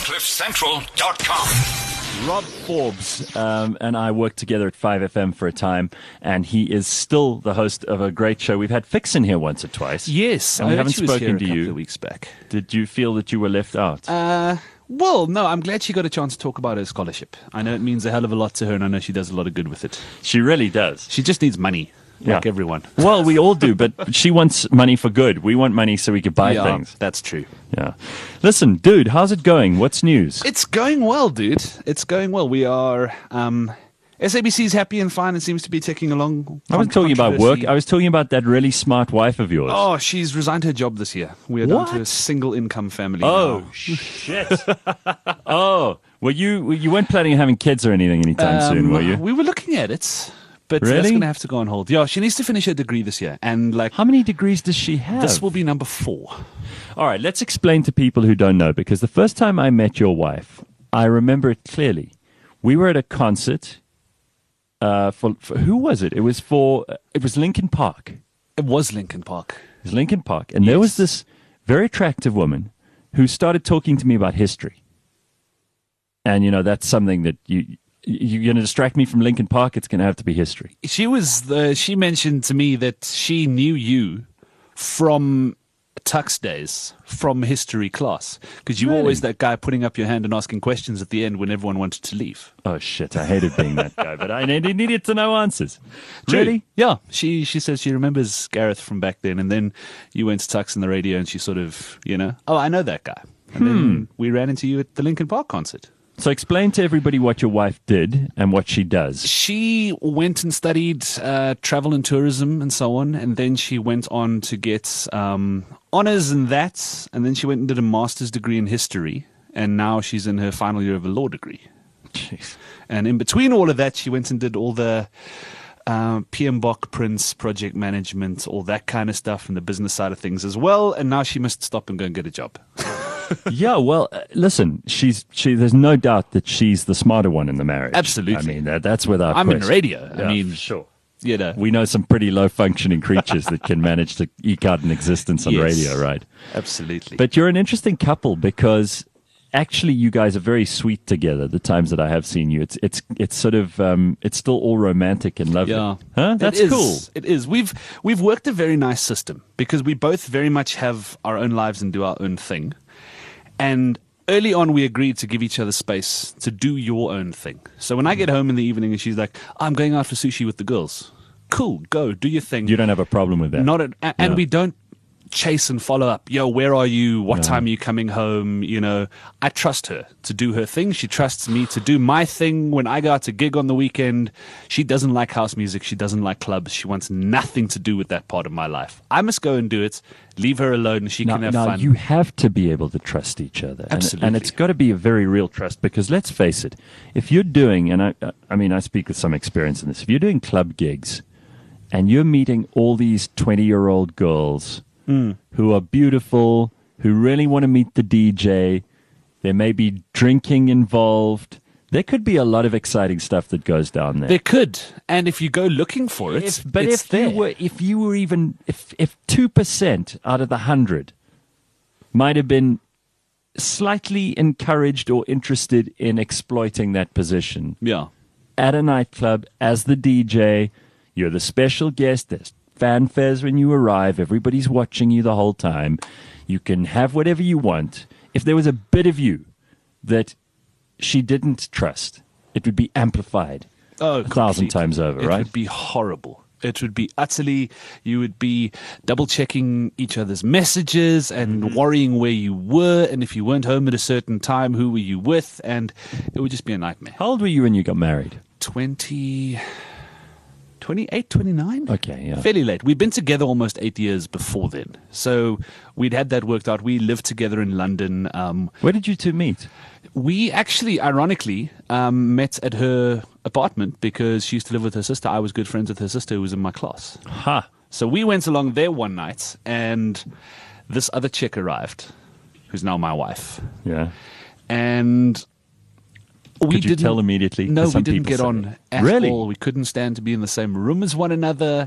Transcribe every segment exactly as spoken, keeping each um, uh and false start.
cliff central dot com. Rob Forbes um, and I worked together at five F M for a time, and he is still the host of a great show. We've had Fix in here once or twice. Yes, and I we heard haven't she was spoken here a to couple you. of weeks back. Did you feel that you were left out? Uh, well, no, I'm glad she got a chance to talk about her scholarship. I know it means a hell of a lot to her, and I know she does a lot of good with it. She really does. She just needs money, like Yeah. everyone. Well, we all do, but she wants money for good. We want money so we could buy yeah, things. that's true. Yeah. Listen, dude, how's it going? What's news? It's going well, dude. It's going well. We are... Um, S A B C's happy and fine and seems to be ticking along. I wasn't talking about work. I was talking about that really smart wife of yours. Oh, she's resigned her job this year. We are down to What? a single income family Oh, now. shit. Oh, well, you you weren't planning on having kids or anything anytime soon, Um, were you? We were looking at it, but that's Really? going to have to go on hold. Yeah, she needs to finish her degree this year. And like, How many degrees does she have? this will be number four. All right, let's explain to people who don't know, because the first time I met your wife, I remember it clearly. We were at a concert. Uh, for, for who was it? It was for it was Linkin Park. It was Linkin Park. It was Linkin Park, and there was Yes. this very attractive woman who started talking to me about history. And you know that's something that you you're going to distract me from Linkin Park. It's going to have to be history. She was the. She mentioned to me that she knew you from Tux days, from history class, because you were Really? always that guy putting up your hand and asking questions at the end when everyone wanted to leave. Oh shit! I hated being that guy, but I needed needed to know answers. Really? Yeah. She she says she remembers Gareth from back then, and then you went to Tux in the radio, and she sort of, you know, oh, I know that guy. And then we ran into you at the Linkin Park concert. So explain to everybody what your wife did and what she does. She went and studied uh, travel and tourism and so on, and then she went on to get um, honors in that, and then she went and did a master's degree in history, and now she's in her final year of a law degree. Jeez. And in between all of that, she went and did all the uh, P M Bok Prince project management, all that kind of stuff, and the business side of things as well. And now she must stop and go and get a job. Yeah, well, uh, listen, she's she. There's no doubt that she's the smarter one in the marriage. Absolutely. I mean, that, that's without I'm in question. radio. Yeah, I mean, sure. you know, We know some pretty low functioning creatures that can manage to eke out an existence on Yes. radio, right? absolutely. But you're an interesting couple because actually you guys are very sweet together. The times that I have seen you, it's it's it's sort of um, it's still all romantic and lovely. Yeah, Huh? That's It is. cool. It is. We've we've worked a very nice system because we both very much have our own lives and do our own thing. And early on, we agreed to give each other space to do your own thing. So when I get home in the evening and she's like, "I'm going out for sushi with the girls," cool, go do your thing. You don't have a problem with that. Not at, a- and No. we don't chase and follow up. Yo, where are you? What No. time are you coming home? You know, I trust her to do her thing. She trusts me to do my thing. When I go out to gig on the weekend, she doesn't like house music. She doesn't like clubs. She wants nothing to do with that part of my life. I must go and do it. Leave her alone. She Now, can have now fun. you have to be able to trust each other. And- Absolutely. And, it's got to be a very real trust because let's face it, if you're doing, and I, I mean, I speak with some experience in this, if you're doing club gigs and you're meeting all these twenty-year-old girls Mm. who are beautiful, who really want to meet the D J, there may be drinking involved. There could be a lot of exciting stuff that goes down there. There could, and if you go looking for it, If, but it's if there. you were, if you were even, if if two percent out of the hundred might have been slightly encouraged or interested in exploiting that position yeah, at a nightclub as the D J, you're the special guest. There's fanfares when you arrive. Everybody's watching you the whole time. You can have whatever you want. If there was a bit of you that she didn't trust, it would be amplified oh, a thousand completely. times over, It right? would be horrible. It would be utterly, you would be double checking each other's messages and Mm-hmm. worrying where you were. And if you weren't home at a certain time, who were you with? And it would just be a nightmare. How old were you when you got married? twenty, twenty-eight, twenty-nine? Okay, yeah. Fairly late. We've been together almost eight years before then. So we'd had that worked out. We lived together in London. Um, Where did you two meet? we actually, ironically, um, met at her apartment because she used to live with her sister. I was good friends with her sister who was in my class. Ha! So we went along there one night, and this other chick arrived, who's now my wife. Yeah. And we Could you didn't tell immediately? No, 'Cause we some didn't people get say on that. at Really? all. We couldn't stand to be in the same room as one another.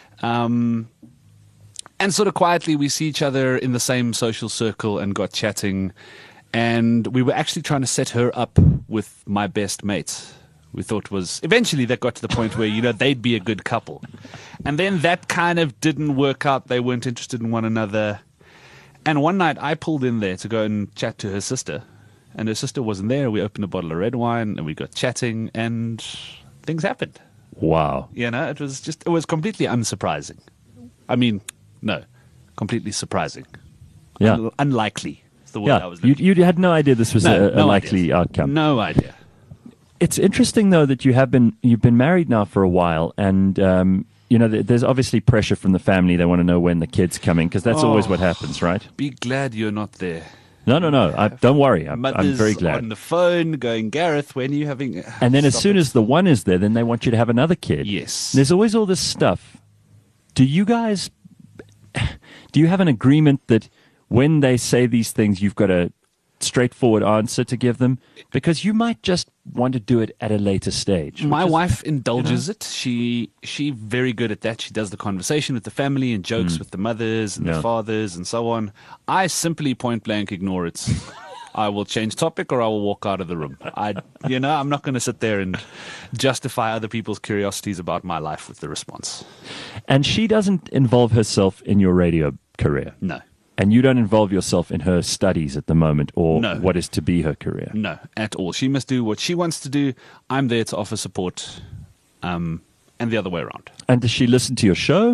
Um, and sort of quietly, we see each other in the same social circle and got chatting. And we were actually trying to set her up with my best mate. We thought was eventually that got to the point where, you know, they'd be a good couple. And then that kind of didn't work out. They weren't interested in one another. And one night I pulled in there to go and chat to her sister. And her sister wasn't there. We opened a bottle of red wine and we got chatting and things happened. Wow. You know, it was just, it was completely unsurprising. I mean, no, completely surprising. Yeah. Un- unlikely is the word I Yeah. was You, looking you had no idea this was No, a, a no likely idea. outcome. No idea. It's interesting, though, that you have been you've been married now for a while, and um, you know th- there's obviously pressure from the family. They want to know when the kid's coming because that's always Oh. what happens, right? Be glad you're not there. No, no, no. I, don't worry. I'm, I'm Mother's very glad. on the phone going, Gareth, when are you having... And then as Stop soon it. as the one is there, then they want you to have another kid. Yes. There's always all this stuff. Do you guys, do you have an agreement that when they say these things, you've got a straightforward answer to give them? Because you might just want to do it at a later stage. My which is- wife indulges it. She she very good at that. She does the conversation with the family and jokes with the mothers and Mm. Yeah. the fathers and so on. I simply point blank ignore it. I will change topic or I will walk out of the room. I, you know, I'm not going to sit there and justify other people's curiosities about my life with the response. And she doesn't involve herself in your radio career. No, And you don't involve yourself in her studies at the moment or No. what is to be her career. no, at all. She must do what she wants to do. I'm there to offer support, um, and the other way around. And does she listen to your show?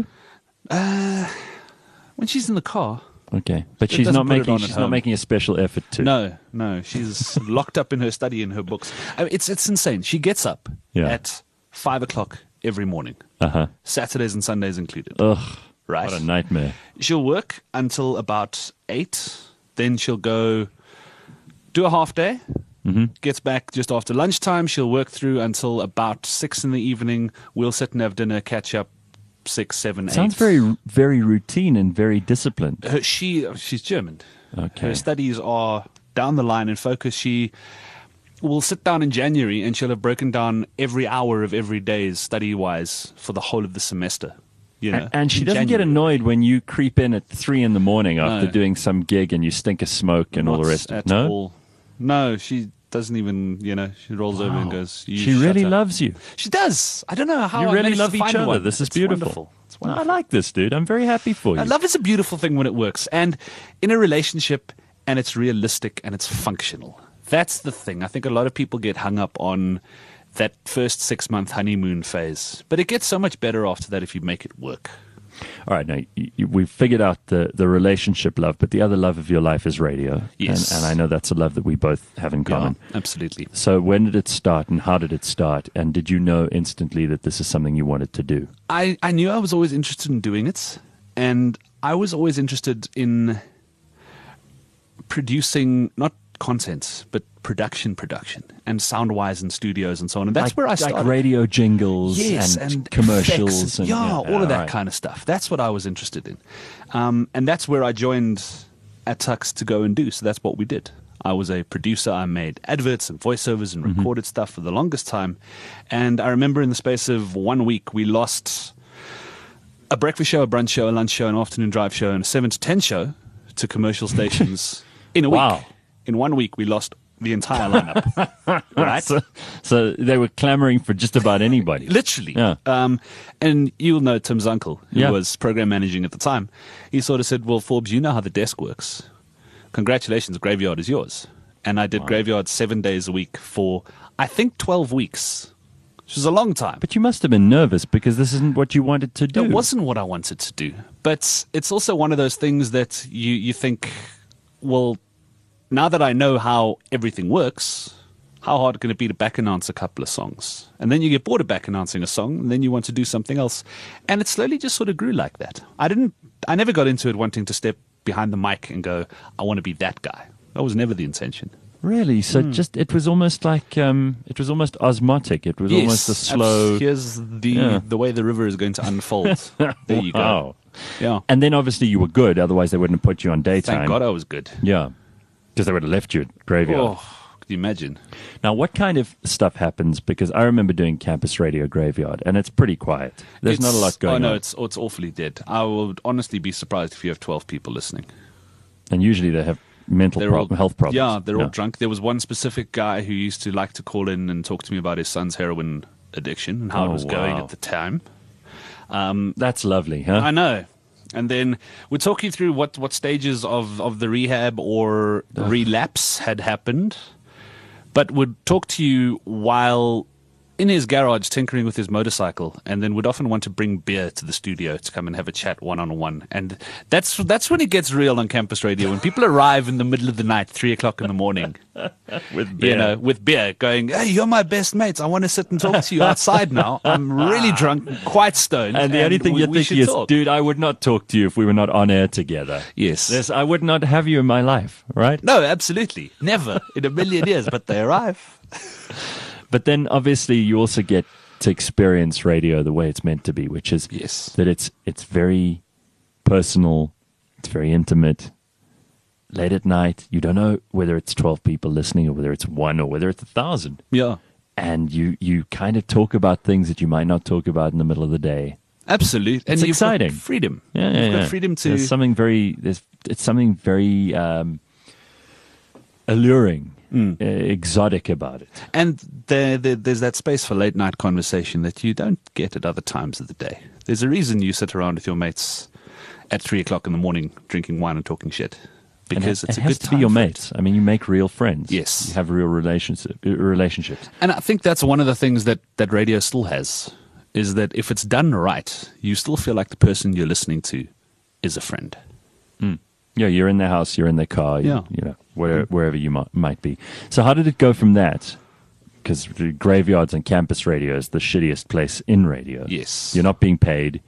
When she's in the car, Okay. But It she's doesn't not put it making on at she's not home. making a special effort to. no, no, she's locked up in her study in her books. I mean, it's it's insane. She gets up Yeah. at five o'clock every morning, Uh-huh. Saturdays and Sundays included. Ugh. right? What a nightmare. She'll work until about eight. Then she'll go do a half day. Mm-hmm. Gets back just after lunchtime. She'll work through until about six in the evening. We'll sit and have dinner, catch up. Six, seven, eight. Sounds very very routine and very disciplined. Her, she she's German. Okay. Her studies are down the line in focus. She will sit down in January and she'll have broken down every hour of every day's study wise for the whole of the semester. You know, And, and she in doesn't get January. annoyed when you creep in at three in the morning after No. doing some gig and you stink of smoke and all the Not rest. at No, all. No, she doesn't even. You know, she rolls over and Wow. goes. You she shut really up." loves you. She does. I don't know how You I really managed love to each find other. one. This is It's beautiful. Wonderful. It's I wonderful. like this, dude. I'm very happy for you. Uh, Love is a beautiful thing when it works, and in a relationship, and it's realistic and it's functional. That's the thing. I think a lot of people get hung up on that first six month honeymoon phase, but it gets so much better after that if you make it work. All right, now you, you, we've figured out the, the relationship love, but the other love of your life is radio. Yes. And, and I know that's a love that we both have in common. Yeah, absolutely. So when did it start and how did it start? And did you know instantly that this is something you wanted to do? I, I knew I was always interested in doing it, and I was always interested in producing not content but production production and sound wise in studios and so on, and that's like, where I like started. radio jingles Yes, and, and commercials effects and yeah, all of that right. kind of stuff. That's what I was interested in, um, and that's where I joined at Tux to go and do. So that's what we did. I was a producer. I made adverts and voiceovers and Mm-hmm. recorded stuff for the longest time. And I remember in the space of one week, we lost a breakfast show, a brunch show, a lunch show, an afternoon drive show, and a seven to ten show to commercial stations in a week. Wow. In one week, we lost the entire lineup. right? So, so they were clamoring for just about anybody. Literally. Yeah. Um, and you'll know Tim's uncle, who Yeah. was program managing at the time. He sort of said, well, Forbes, you know how the desk works. Congratulations, Graveyard is yours. And I did Graveyard seven days a week for, I think, twelve weeks, which was a long time. But you must have been nervous because this isn't what you wanted to do. It wasn't what I wanted to do. But it's also one of those things that you, you think, well, now that I know how everything works, how hard can it be to back announce a couple of songs? And then you get bored of back announcing a song, and then you want to do something else. And it slowly just sort of grew like that. I didn't, I never got into it wanting to step behind the mic and go, I want to be that guy. That was never the intention. Really? So Hmm. just it was almost like um, it was almost osmotic. It was almost a slow. abs- Here's the Yeah. the way the river is going to unfold. There you Wow. go. Yeah. And then obviously you were good. Otherwise they wouldn't have put you on daytime. Thank God I was good. Yeah, because they would have left you at Graveyard. Oh, could you imagine? Now, what kind of stuff happens? Because I remember doing campus radio Graveyard, and it's pretty quiet. There's not a lot going Oh no, on, it's it's awfully dead. I would honestly be surprised if you have twelve people listening. and usually they have mental They're problem, all, health problems. Yeah, they're all drunk. There was one specific guy who used to like to call in and talk to me about his son's heroin addiction and how Oh, it was going wow. at the time. That's lovely, huh? I know. And then we'd talk you through what, what stages of, of the rehab or relapse had happened, but would talk to you while in his garage tinkering with his motorcycle, and then would often want to bring beer to the studio to come and have a chat one-on-one. And that's that's when it gets real on campus radio, when people arrive in the middle of the night, three o'clock in the morning, With beer. you know, with beer, going, hey, you're my best mates. I want to sit and talk to you outside now. I'm really drunk, quite stoned. And the only thing we, you're we thinking should is, talk. dude, I would not talk to you if we were not on air together. Yes. There's, I would not have you in my life, right? No, absolutely. Never in a million years, but they arrive. But then obviously you also get to experience radio the way it's meant to be, which is Yes. that it's it's very personal, it's very intimate. Late at night, you don't know whether it's twelve people listening or whether it's one or whether it's a thousand. Yeah. And you, you kind of talk about things that you might not talk about in the middle of the day. Absolutely. And It's you've got exciting. freedom. Yeah, yeah, You've yeah. got freedom to. There's something very. There's it's something very um, alluring, Mm. uh, exotic about it. And there, there, there's that space for late night conversation that you don't get at other times of the day. There's a reason you sit around with your mates at three o'clock in the morning drinking wine and talking shit. And Because it, it's it a has good to time be your for it. mates. I mean, you make real friends. Yes. you have real relationship, uh, relationships. And I think that's one of the things that, that radio still has, is that if it's done right, you still feel like the person you're listening to is a friend. Yeah, you're in their house, you're in their car, you, Yeah. you know, where, wherever you might, might be. So how did it go from that? Because graveyards and campus radio is the shittiest place in radio. Yes. You're not being paid.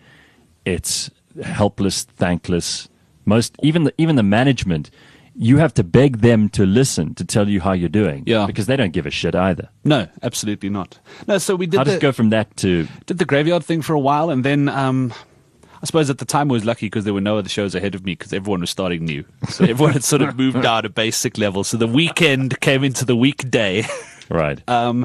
It's helpless, thankless. Most even the, even the management, you have to beg them to listen to tell you how you're doing. Yeah. Because they don't give a shit either. No, absolutely not. No, so we did How does the, it go from that to did the graveyard thing for a while, and then um, I suppose at the time I was lucky because there were no other shows ahead of me because everyone was starting new. So everyone had sort of moved down a basic level. So the weekend came into the weekday. right? Um,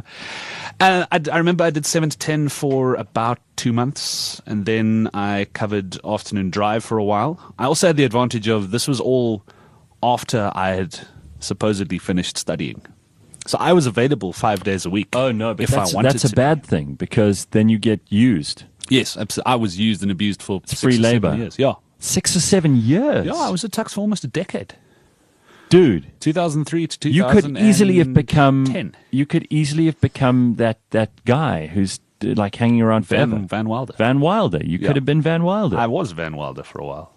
and I, I remember I did seven to ten for about two months, and then I covered afternoon drive for a while. I also had the advantage of this was all after I had supposedly finished studying. So I was available five days a week. oh no, but if that's, I wanted that's a to. bad thing because then you get used. Yes, absolutely. I was used and abused for six free or seven labor. years. Yeah, Six or seven years. yeah. I was at Tux for almost a decade. Dude. two thousand three to two You thousand. could easily have become. ten. You could easily have become that that guy who's uh, like hanging around Van forever. Van Wilder. Van Wilder. You Yeah. could have been Van Wilder. I was Van Wilder for a while,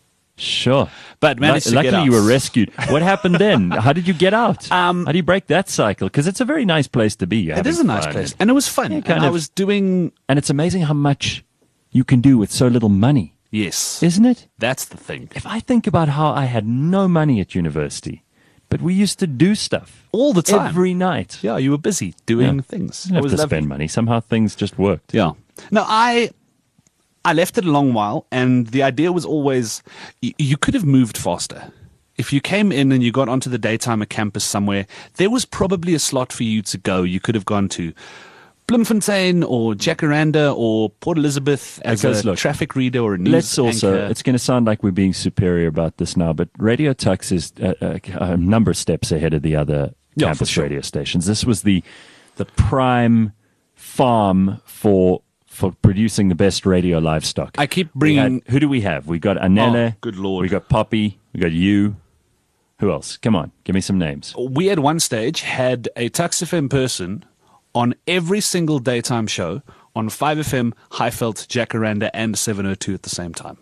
sure. but managed to Luckily, get out. you were rescued. What happened then? How did you get out? Um, How do you break that cycle? Because it's a very nice place to be. You're It having is a nice fun. place, and it was fun. Yeah, and kind I of- was doing and it's amazing how much you can do with so little money, yes. isn't it? That's the thing. If I think about how I had no money at university, but we used to do stuff All the time. every night. Yeah, you were busy doing Yeah. things. You didn't It have was to lovely. spend money. Somehow things just worked. Yeah. No, I I left it a long while, and the idea was always y- you could have moved faster. If you came in and you got onto the daytime at campus somewhere, there was probably a slot for you to go. You could have gone to Bloemfontein or Jacaranda or Port Elizabeth as Because, a look, traffic reader or a news Let's also, anchor. it's going to sound like we're being superior about this now, but Radio Tux is a, a, a number of steps ahead of the other Yeah, campus for sure. radio stations. This was the the prime farm for for producing the best radio livestock. I keep We had- bringing. who do we have? We got Anele. Oh, good Lord. We got Poppy. We got you. Who else? Come on, give me some names. We at one stage had a Tux F M person on every single daytime show on five F M, Highveld, Jacaranda, and seven oh two at the same time.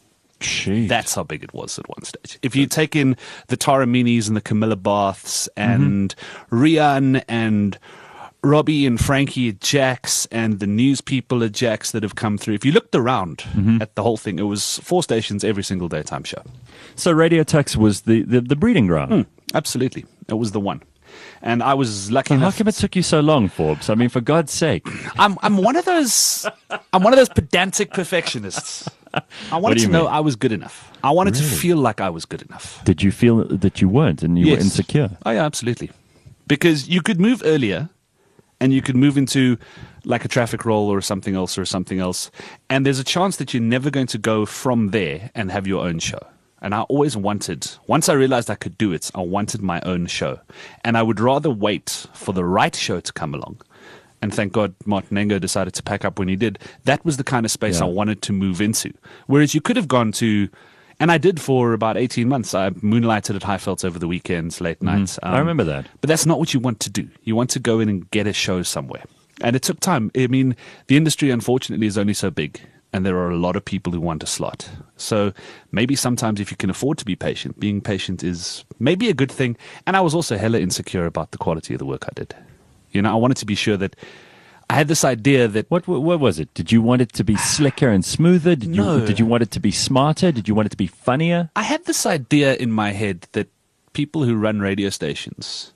Jeez. That's how big it was at one stage. If you take in the Tara Minis and the Camilla Baths and Rian and Robbie and Frankie at Jax and the news people at Jax that have come through, if you looked around at the whole thing, it was four stations every single daytime show. So Radio Tux was the, the, the breeding ground. Mm, absolutely. It was the one. And I was lucky So how enough. come it took you so long, Forbes? I mean, for God's sake. I'm I'm one of those I'm one of those pedantic perfectionists. I wanted do you to know mean? I was good enough. I wanted to Really? feel like I was good enough. Did you feel that you weren't and you were Yes. insecure? Oh yeah, absolutely. Because you could move earlier and you could move into like a traffic roll or something else or something else. And there's a chance that you're never going to go from there and have your own show. And I always wanted, once I realized I could do it, I wanted my own show. And I would rather wait for the right show to come along. And thank God Martin Engo decided to pack up when he did. That was the kind of space Yeah. I wanted to move into. Whereas you could have gone to, and I did for about eighteen months. I moonlighted at Highfeldt over the weekends, late nights. I remember that. But that's not what you want to do. You want to go in and get a show somewhere. And it took time. I mean, the industry, unfortunately, is only so big. And there are a lot of people who want a slot. So maybe sometimes if you can afford to be patient, being patient is maybe a good thing. And I was also hella insecure about the quality of the work I did. You know, I wanted to be sure that I had this idea that What, what what was it? Did you want it to be slicker and smoother? Did you No. did you want it to be smarter? Did you want it to be funnier? I had this idea in my head that people who run radio stations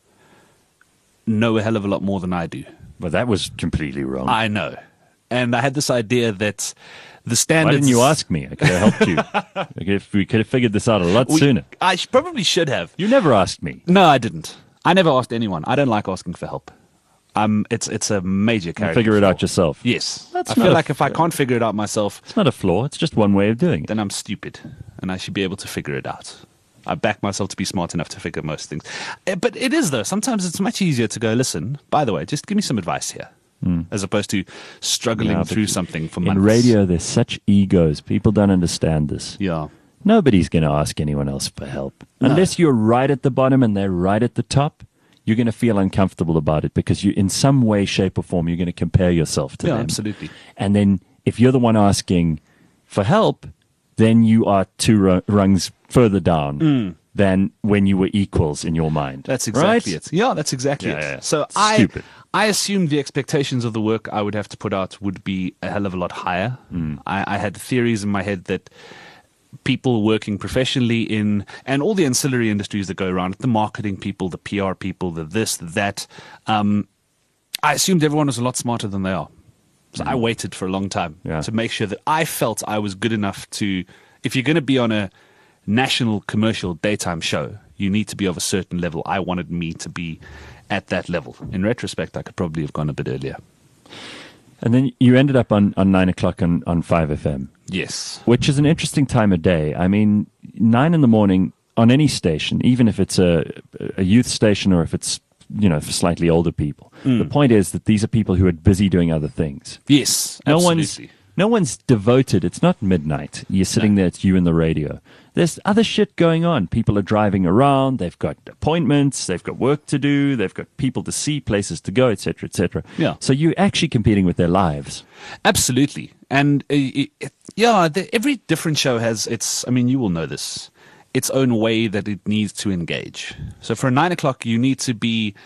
know a hell of a lot more than I do. Well, that was completely wrong. I know. And I had this idea that the Why standards... didn't you ask me? I could have helped you. Like, if we could have figured this out a lot We- sooner. I sh- probably should have. You never asked me. No, I didn't. I never asked anyone. I don't like asking for help. Um, it's it's a major You character figure it flaw. out yourself. Yes. That's I not feel a like if I f- can't figure it out myself, It's not a flaw. It's just one way of doing it. then I'm stupid, and I should be able to figure it out. I back myself to be smart enough to figure most things. Eh, But it is, though. Sometimes it's much easier to go, listen, by the way, just give me some advice here, as opposed to struggling Yeah, but through something for months. In radio, there's such egos. People don't understand this. Yeah. Nobody's going to ask anyone else for help. Unless you're right at the bottom and they're right at the top, you're going to feel uncomfortable about it because you, in some way, shape, or form, you're going to compare yourself to Yeah, them. absolutely. And then if you're the one asking for help, then you are two ru- rungs further down than when you were equals in your mind. Mm. That's exactly right? it. Yeah, that's exactly Yeah, it. yeah. So I, Stupid. I assumed the expectations of the work I would have to put out would be a hell of a lot higher. Mm. I, I had theories in my head that people working professionally in, and all the ancillary industries that go around, the marketing people, the P R people, the this, the that, um, I assumed everyone was a lot smarter than they are. So I waited for a long time Yeah. to make sure that I felt I was good enough to, if you're going to be on a national commercial daytime show, you need to be of a certain level. I wanted me to be at that level. In retrospect, I could probably have gone a bit earlier. And then you ended up on, on nine o'clock on, on five F M, Yes. which is an interesting time of day. I mean, nine in the morning on any station, even if it's a, a youth station or if it's, you know, for slightly older people. Mm. The point is that these are people who are busy doing other things. Yes. No absolutely. one's no one's devoted. It's not midnight. You're sitting there, it's you and the radio. There's other shit going on. People are driving around, they've got appointments, they've got work to do, they've got people to see, places to go, et cetera, et cetera. Yeah. So you're actually competing with their lives. Absolutely. And uh, it, it- yeah, the, every different show has its, I mean, you will know this, its own way that it needs to engage. So for nine o'clock, you need to be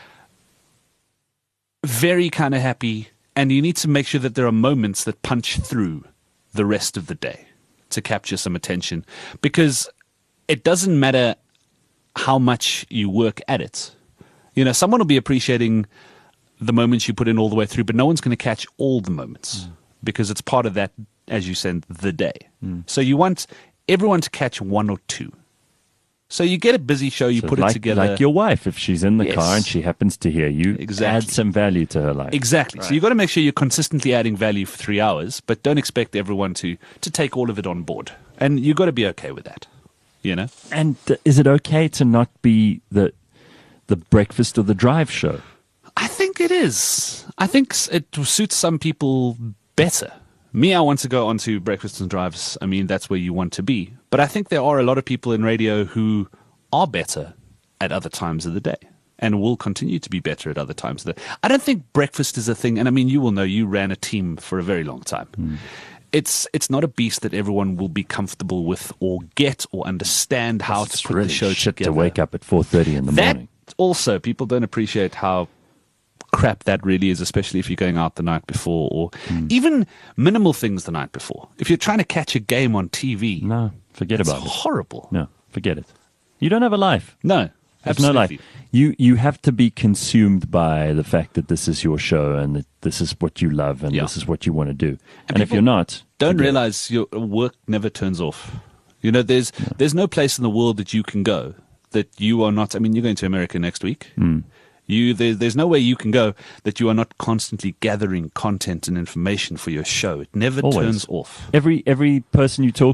very kind of happy, and you need to make sure that there are moments that punch through the rest of the day to capture some attention, because it doesn't matter how much you work at it. You know, someone will be appreciating the moments you put in all the way through, but no one's going to catch all the moments because it's part of that, as you said, the day. So you want everyone to catch one or two. So you get a busy show, you So put like, it together. like your wife, if she's in the Yes. car and she happens to hear you, Exactly. add some value to her life. Exactly. So you've got to make sure you're consistently adding value for three hours, but don't expect everyone to, to take all of it on board. And you've got to be okay with that, you know? And uh, is it okay to not be the the breakfast or the drive show? I think it is. I think s- it suits some people better. Me, I want to go onto breakfast and drives. I mean, that's where you want to be. But I think there are a lot of people in radio who are better at other times of the day and will continue to be better at other times of the day. I don't think breakfast is a thing. And I mean, you will know you ran a team for a very long time. Hmm. It's it's not a beast that everyone will be comfortable with or get or understand how It's to put really the show shit together. to wake up at four thirty in the That morning. also, people don't appreciate how crap that really is, especially if you're going out the night before or Hmm. even minimal things the night before. If you're trying to catch a game on T V, No, forget it's about it. horrible. No, forget it. You don't have a life. No, There's absolutely. no life. You you have to be consumed by the fact that this is your show and that this is what you love and Yeah. this is what you want to do. And, And if people you're not, Don't forget it. realize your work never turns off. You know, there's there's no place in the world that you can go that you are not. I mean, you're going to America next week. Hmm. You there, there's no way you can go that you are not constantly gathering content and information for your show. It never Always. turns off. every every person you talk to,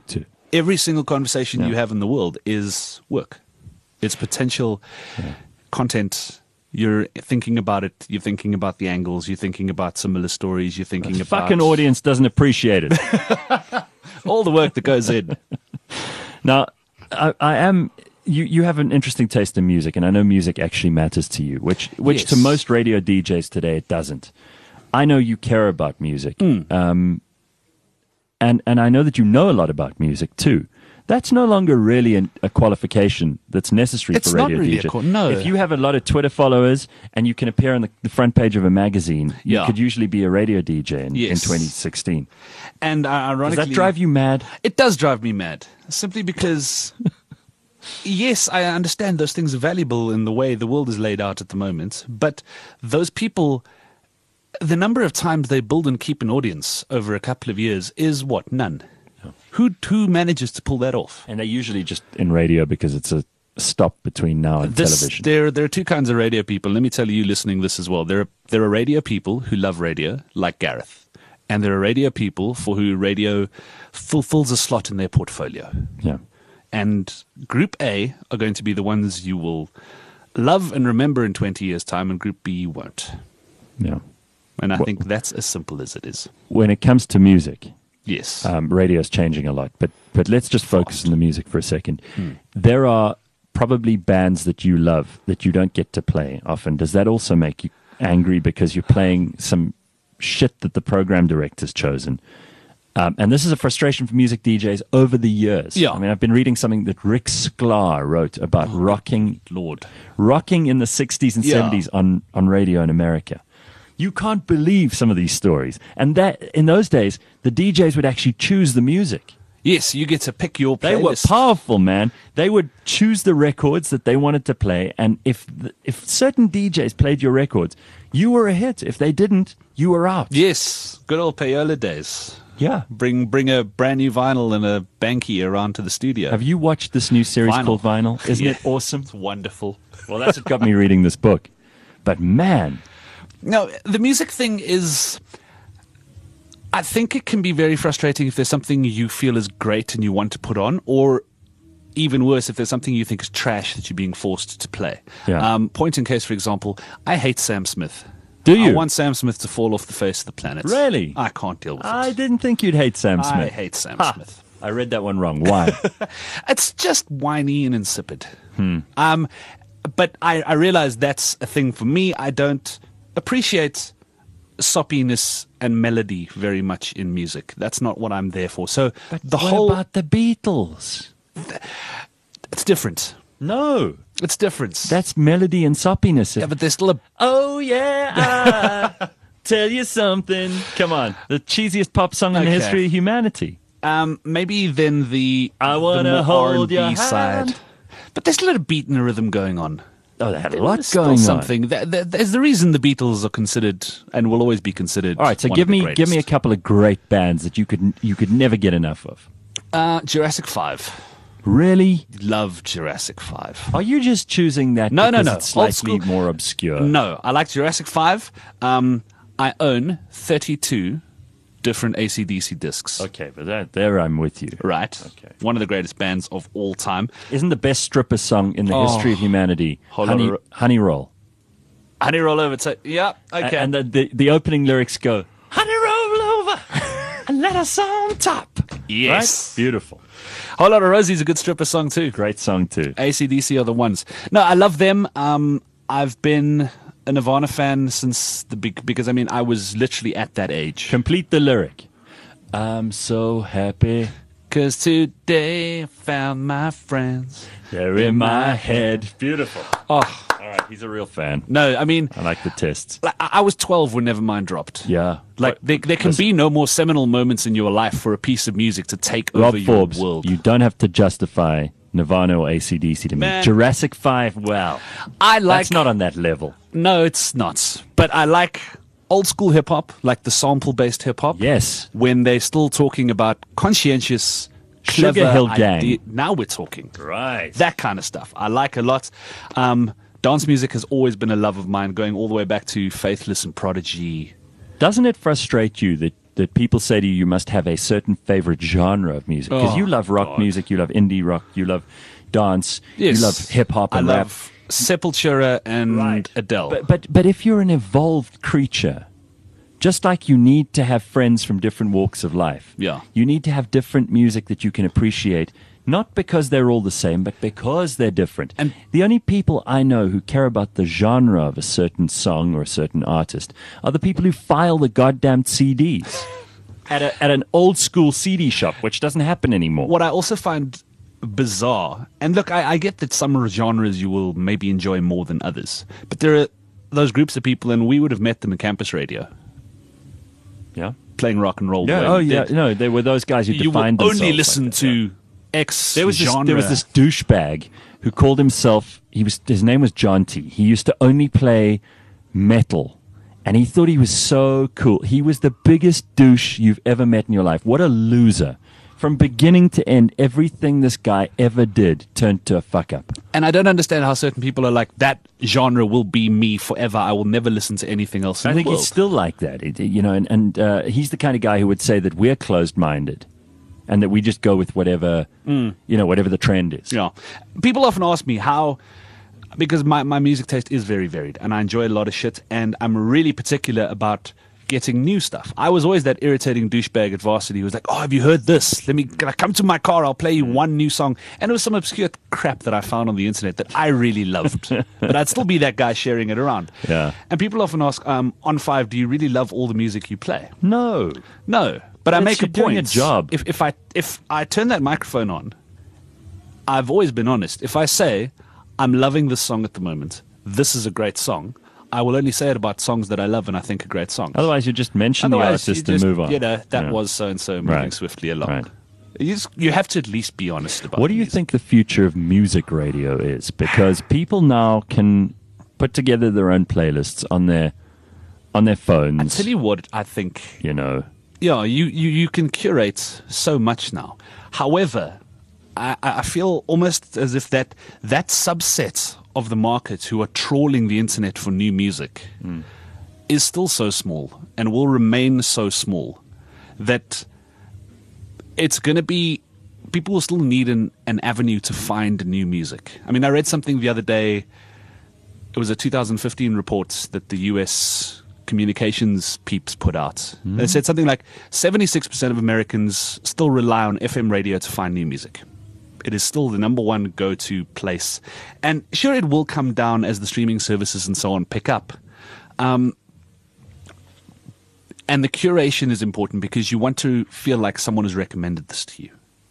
every single conversation Yeah. you have in the world is work. It's potential content. You're thinking about it. You're thinking about the angles. You're thinking about similar stories. You're thinking The about fucking audience doesn't appreciate it. all the work that goes in. Now, I, I am. You, you have an interesting taste in music, and I know music actually matters to you, which which to Yes. most radio D Js today it doesn't. I know you care about music, Hmm. um, and and I know that you know a lot about music too. That's no longer really an, a qualification that's necessary It's for not radio really D J. a qual- no. If you have a lot of Twitter followers and you can appear on the, the front page of a magazine, you Yeah. could usually be a radio D J in, in Yes. twenty sixteen. And uh, Does ironically, that drive you mad? It does drive me mad, simply because, yes, I understand those things are valuable in the way the world is laid out at the moment, but those people, the number of times they build and keep an audience over a couple of years is what? None. Who who manages to pull that off? And they're usually just in radio because it's a stop between now and This, television. there, there are two kinds of radio people. Let me tell you, listening this as well. There are there are radio people who love radio, like Gareth, and there are radio people for who radio fulfills a slot in their portfolio. Yeah. And Group A are going to be the ones you will love and remember in twenty years' time, and Group B you won't. Yeah. And I Well- think that's as simple as it is. When it comes to music, Yes. um, radio's changing a lot, but but let's just focus Fast. on the music for a second. Hmm. There are probably bands that you love that you don't get to play often. Does that also make you angry because you're playing some shit that the program director's chosen? Um, and this is a frustration for music D Js over the years. Yeah. I mean, I've been reading something that Rick Sklar wrote about rocking Lord. rocking in the sixties and Yeah. seventies on, on radio in America. You can't believe some of these stories. And that in those days, the D Js would actually choose the music. Yes, you get to pick your They were playlist. powerful, man. They would choose the records that they wanted to play. And if the, if certain D Js played your records, you were a hit. If they didn't, you were out. Yes, good old payola days. Yeah. Bring bring a brand new vinyl and a banky around to the studio. Have you watched this new series Vinyl. called Vinyl? Isn't Yeah. it awesome? It's wonderful. Well, that's what got me reading this book. But man, No, the music thing is, I think it can be very frustrating if there's something you feel is great and you want to put on, or even worse, if there's something you think is trash that you're being forced to play. Yeah. Um, point in case, for example, I hate Sam Smith. Do you? I want Sam Smith to fall off the face of the planet. Really? I can't deal with I it. didn't think you'd hate Sam Smith. I hate Sam Ha! Smith. I read that one wrong. Why? It's just whiny and insipid. Hmm. Um, but I, I realize that's a thing for me. I don't appreciate soppiness and melody very much in music. That's not what I'm there for. So the what whole about the Beatles? it's different. No, It's different. that's melody and soppiness. yeah, but there's still a Oh yeah, I tell you something. Come on, the cheesiest pop song in the Okay. history of humanity. um, maybe then the I the wanna more hold R and B your side. hand. But there's a little beat and a rhythm going on. Oh, they had a lot There's still going on. something. That, that, there's the reason the Beatles are considered and will always be considered. All right, so one give of the me give me a greatest. couple of great bands that you could you could never get enough of. uh, Jurassic Five. Really? Love Jurassic Five. Are you just choosing that No, no, because no. it's Old slightly school- more obscure? No, I like Jurassic Five. Um, I own thirty-two different A C D C discs. Okay, but that, there I'm with you. Right. Okay. One of the greatest bands of all time. Isn't the best stripper song in the Oh. history of humanity Hold Honey, on. Honey Roll? Honey Roll Over. So, yeah. Okay. And the, the, the opening lyrics go, Honey Roll Over and let us on top. Yes. Right? Beautiful. Whole Lot of Rosie's a good stripper song too. Great song, too. A C D C are the ones. No, I love them. Um, I've been a Nirvana fan since the big, because I mean, I was literally at that age. Complete the lyric. I'm so happy. Cause today I found my friends. They're in my head. Beautiful. Oh, All right, he's a real fan. no, I mean, I like the tests. like, I I was twelve when Nevermind dropped. Yeah. Like, But there, there can listen, be no more seminal moments in your life for a piece of music to take Rob over your Forbes, world. you don't have to justify Nirvana or A C D C to me. Man. Jurassic five, well, I like. that's not on that level. No, it's not. But I like old school hip hop, like the sample based hip hop. Yes. When they're still talking about conscientious, Sugar clever Hill Gang. idea- Now we're talking. Right. That kind of stuff. I like a lot. Um, dance music has always been a love of mine, going all the way back to Faithless and Prodigy. Doesn't it frustrate you that, that people say to you, you must have a certain favorite genre of music. Because Oh, you love rock God. music, you love indie rock, you love dance, Yes. you love hip hop I and rap. love Sepultura and Right. Adele. But, but but if you're an evolved creature, just like you need to have friends from different walks of life, Yeah. you need to have different music that you can appreciate, not because they're all the same, but because they're different. And- the only people I know who care about the genre of a certain song or a certain artist are the people who file the goddamn C Ds at a, at an old school C D shop, which doesn't happen anymore. What I also find bizarre, and look, I, I get that some genres you will maybe enjoy more than others, but there are those groups of people, and we would have met them in campus radio, Yeah. playing rock and roll. Yeah. Way Oh we yeah. did. No, they were those guys who You will defined only themselves listen like that, yeah. to X There was this, genre. there was this douchebag who called himself. He was his name was John T. He used to only play metal, and he thought he was so cool. He was the biggest douche you've ever met in your life. What a loser! From beginning to end, everything this guy ever did turned to a fuck up. And I don't understand how certain people are like, that genre will be me forever. I will never listen to anything else in I the think world. he's still like that, it, you know. And, and uh, he's the kind of guy who would say that we're closed-minded, and that we just go with whatever, you know, whatever the trend is. Yeah. People often ask me how, because my, my music taste is very varied and I enjoy a lot of shit, and I'm really particular about getting new stuff. I was always that irritating douchebag at varsity who was like, oh, have you heard this? Let me, can I come to my car? I'll play you one new song. And it was some obscure crap that I found on the internet that I really loved. But I'd still be that guy sharing it around. Yeah. And people often ask, um, on Five, do you really love all the music you play? No. No, but I It's- make a you're doing point. a job. If if I if I turn that microphone on, I've always been honest. If I say I'm loving this song at the moment, this is a great song, I will only say it about songs that I love and I think are great songs. Otherwise, you just mention Otherwise, the you artist just, and move on. You know, that Yeah. was so and so moving Right. swiftly along. Right. You, just, you have to at least be honest about. What do the you music. think the future of music radio is? Because people now can put together their own playlists on their on their I phones. tell you what, I think. you know, Yeah, you, you, you can curate so much now. However, I, I feel almost as if that that subset of the market who are trawling the internet for new music is still so small and will remain so small that it's going to be, people will still need an, an avenue to find new music. I mean, I read something the other day. It was a two thousand fifteen report that the U S communications peeps put out. They said something like seventy-six percent of Americans still rely on F M radio to find new music. It is still the number one go-to place. And sure, it will come down as the streaming services and so on pick up. Um, and the curation is important because you want to feel like someone has recommended this to you.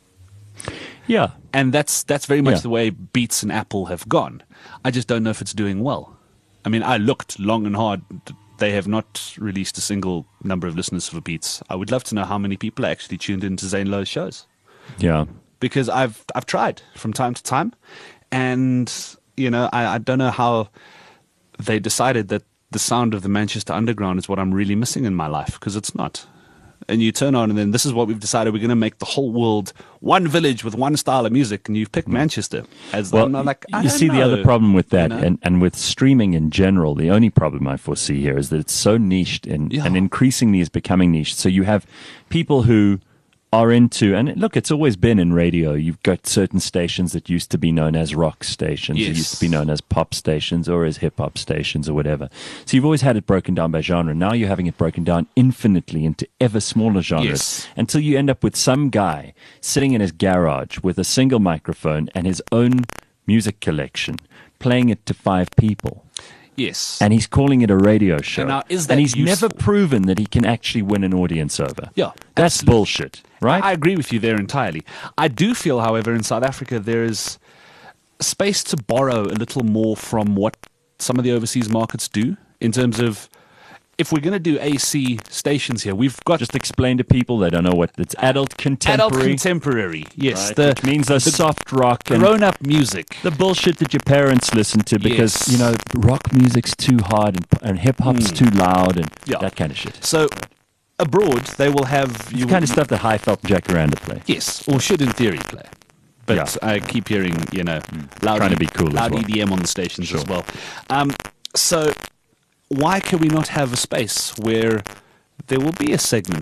yeah, And that's that's very much Yeah. the way Beats and Apple have gone. I just don't know if it's doing well. I mean, I looked long and hard. They have not released a single number of listeners for Beats. I would love to know how many people are actually tuned into Zane Lowe's shows, yeah. because I've I've tried from time to time, and you know I, I don't know how they decided that the sound of the Manchester Underground is what I'm really missing in my life, because it's not. And you turn on, and then this is what we've decided: we're going to make the whole world one village with one style of music, and you've picked Manchester as Well, I'm not like I you don't see, the know, other problem with that, you know? and, and with streaming in general, the only problem I foresee here is that it's so niched and, Yeah. and increasingly is becoming niched. So you have people who are into, and look, it's always been in radio. You've got certain stations that used to be known as rock stations, Yes. that used to be known as pop stations or as hip hop stations or whatever. So you've always had it broken down by genre. Now you're having it broken down infinitely into ever smaller genres Yes. until you end up with some guy sitting in his garage with a single microphone and his own music collection, playing it to five people. Yes. And he's calling it a radio show. And now, is and that he's never useful? proven that he can actually win an audience over. Yeah, That's absolutely. bullshit, right? I agree with you there entirely. I do feel, however, in South Africa there is space to borrow a little more from what some of the overseas markets do in terms of, if we're going to do A C stations here, we've got Just explain to people they don't know what it's adult contemporary. adult contemporary. Yes, right? the Which means a soft rock and grown-up music. the bullshit that your parents listen to because, Yes. you know, rock music's too hard and, and hip hop's too loud and Yeah. that kind of shit. So abroad, they will have you The kind of stuff that Highfelt and Jacaranda play. Yes, or should in theory play. But Yeah. I keep hearing, you know, loud, Trying to be cool as loud well. E D M on the stations Sure. as well. Um, so why can we not have a space where there will be a segment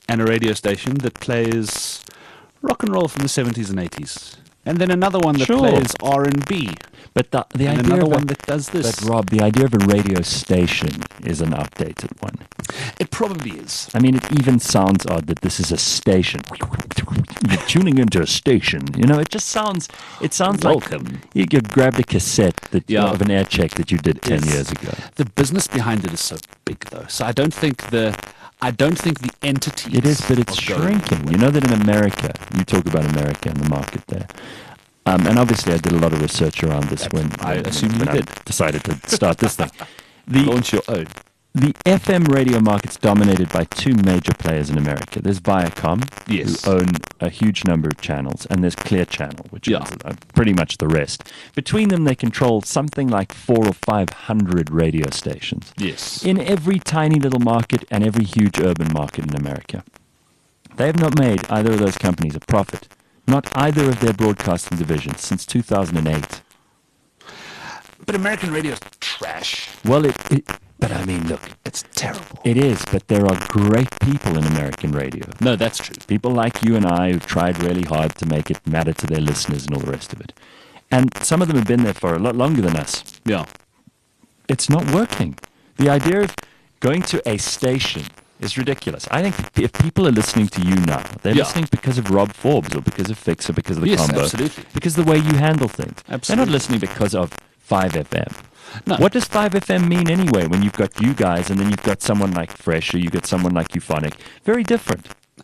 and a radio station that plays rock and roll from the seventies and eighties. And then another one that Sure. plays R and B. But the, the And idea another of a- one that does this. But Rob, the idea of a radio station is an outdated one. It probably is. I mean, it even sounds odd that this is a station. You're tuning into a station. You know, it just sounds. It sounds Welcome. like you, you grabbed a cassette that, Yeah. of an air check that you did ten Yes. years ago. The business behind it is so big, though. So I don't think the, I don't think the entity. It is, but it's shrinking. You know that in America, you talk about America and the market there. Um, and obviously, I did a lot of research around this when I when- assume you when I did. decided to start this thing. The Launch your own. The F M radio market's dominated by two major players in America. There's Viacom, Yes. who own a huge number of channels, and there's Clear Channel, which Yeah. owns uh, pretty much the rest. Between them, they control something like four or five hundred radio stations Yes. in every tiny little market and every huge urban market in America. They have not made either of those companies a profit, not either of their broadcasting divisions, since two thousand eight. But American radio is trash. Well, it, it but I mean, look, It's terrible. it is, but there are great people in American radio. No, that's true. People like you and I who've tried really hard to make it matter to their listeners and all the rest of it. And some of them have been there for a lot longer than us. Yeah. It's not working. The idea of going to a station is ridiculous. I think if people are listening to you now, they're Yeah. listening because of Rob Forbes or because of Fix or because of the Yes, combo. absolutely. Because of the way you handle things. They're Absolutely. not listening because of five F M. No. What does five F M mean anyway when you've got you guys and then you've got someone like Fresh or you've got someone like Euphonic? Very different.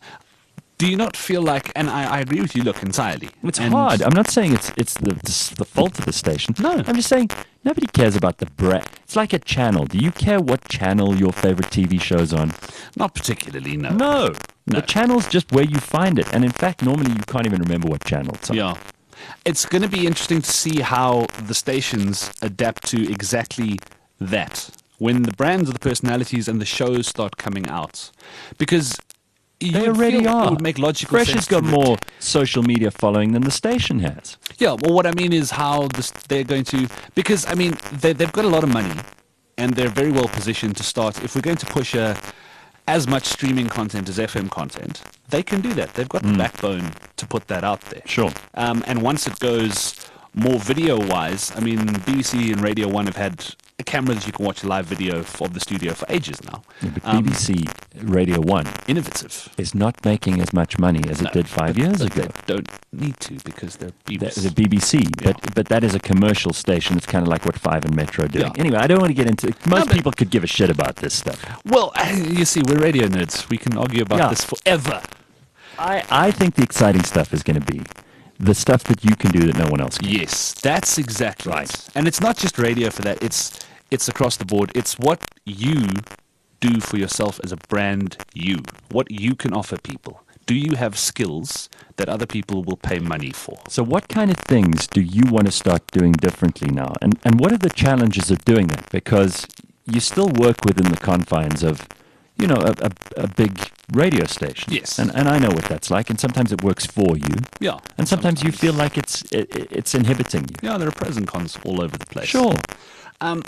Do you not feel like, and I, I agree with you, look, entirely. It's And- hard. I'm not saying it's it's the, the the fault of the station. No. I'm just saying nobody cares about the brand. It's like a channel. Do you care what channel your favorite T V show's on? Not particularly, no. No. No. The channel's just where you find it. And in fact, normally you can't even remember what channel it's on. Yeah. It's going to be interesting to see how the stations adapt to exactly that when the brands, the personalities, and the shows start coming out. Because you They would already feel are. It would make logical Fresh sense. has got to- more social media following than the station has. Yeah, well, what I mean is how this, they're going to. Because, I mean, they, they've got a lot of money and they're very well positioned to start. If we're going to push a, as much streaming content as F M content, they can do that. They've got the backbone to put that out there. Sure. Um, and once it goes more video-wise, I mean, B B C and Radio one have had a camera that you can watch live video of the studio for ages now. Yeah, but Um, B B C Radio one Innovative. is not making as much money as it did five years But ago. they don't need to because they're B B The, C. the B B C, Yeah. but but that is a commercial station. It's kind of like what Five and Metro are doing. Yeah. Anyway, I don't want to get into. Most but- people could give a shit about this stuff. Well, you see, we're radio nerds. We can argue about Yeah. this forever. I I think the exciting stuff is going to be the stuff that you can do that no one else can. Yes, that's exactly Right. it. And it's not just radio for that. It's it's across the board. It's what you do for yourself as a brand. You, what you can offer people. Do you have skills that other people will pay money for? So, what kind of things do you want to start doing differently now? And and what are the challenges of doing that? Because you still work within the confines of, you know, a, a, a big radio station. Yes. And and I know what that's like. And sometimes it works for you. Yeah. And sometimes, you feel like it's it, it's inhibiting you. Yeah, there are pros and cons all over the place. Sure. Um,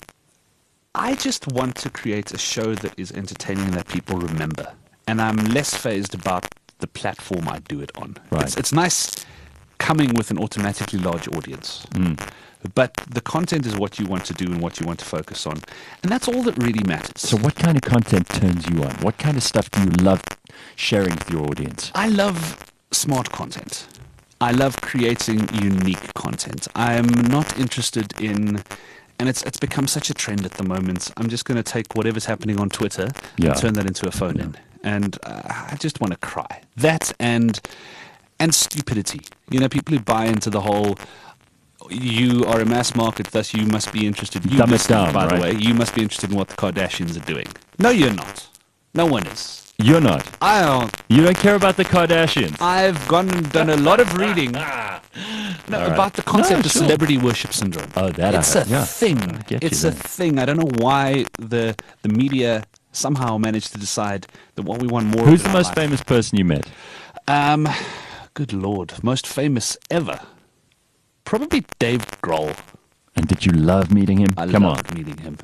I just want to create a show that is entertaining and that people remember. And I'm less phased about the platform I do it on. Right. It's, it's nice coming with an automatically large audience. Mm. But the content is what you want to do and what you want to focus on. And that's all that really matters. So, what kind of content turns you on? What kind of stuff do you love sharing with your audience? I love smart content. I love creating unique content. I'm not interested in, and it's it's become such a trend at the moment. I'm just going to take whatever's happening on Twitter Yeah. and turn that into a phone in, and uh, I just want to cry. That and and stupidity. You know, people who buy into the whole. You are a mass market, thus you must be interested. You Dumb it listeners, down, by right? the way, you must be interested in what the Kardashians are doing. No, you're not. No one is. You're not. I don't. You don't care about the Kardashians. I've gone and done a lot of reading no, right. about the concept No, of sure. celebrity worship syndrome. Oh, that I it's a heard, yeah. thing. I get you It's a there. thing. I don't know why the the media somehow managed to decide that what we want more. Who's of the in our most life- famous person you met? Um, good lord, most famous ever. Probably Dave Grohl. And did you love meeting him? I Come on. loved meeting him.